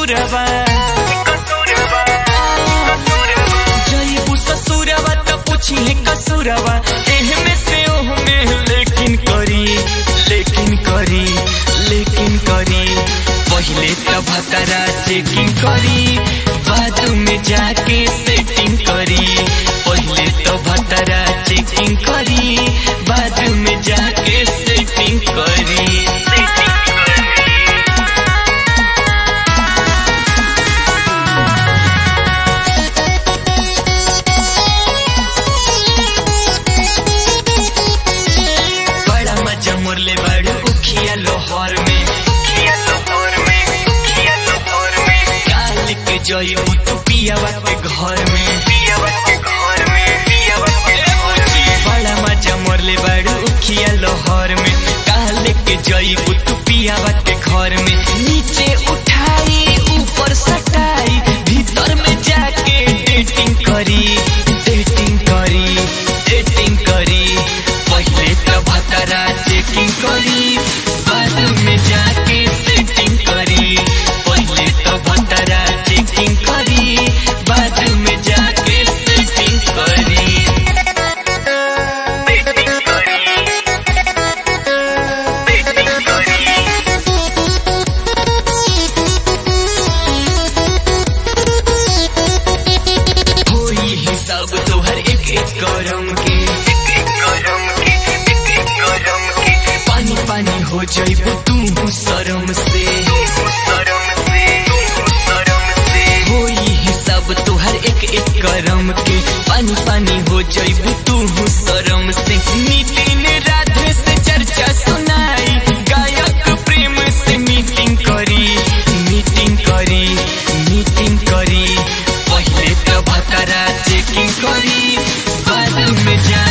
कसूरवा जईबू ससुरवा त पूछी है कसूरवा एहमे से ओहमे लेकिन करी पहले त भतरा चेकिंग करी बाद में जाके सेटिंग करी पहले तो भतरा चेकिंग करी बाद में जाके सेटिंग करी बड़ा मजा मोरले बड़े उखिया लोहर में काल के जईबू तू पियावा के घर में बड़ा मजा मोरले बड़े उखिया लोहर में काल के जईबू तू पियावा के घर में नीचे उठाई ऊपर सटाई भीतर में जाके डेटिंग करी पहले तो भतरा चेकिंग करी बाद में जाके सेटिंग करी पहले तो भतरा चेकिंग करी बाद में जाके सेटिंग करी होई हिसाब तोहर एक करम के पानी हो जाइबू तू शरम से होई हिसाब तोहर एक करम के पानी हो जाइबू तू शरम से नितिन राधे से चर्चा सुनाई गायक प्रेम से मीटिंग करी पहले तो भतरा चेकिंग करी बाद में जा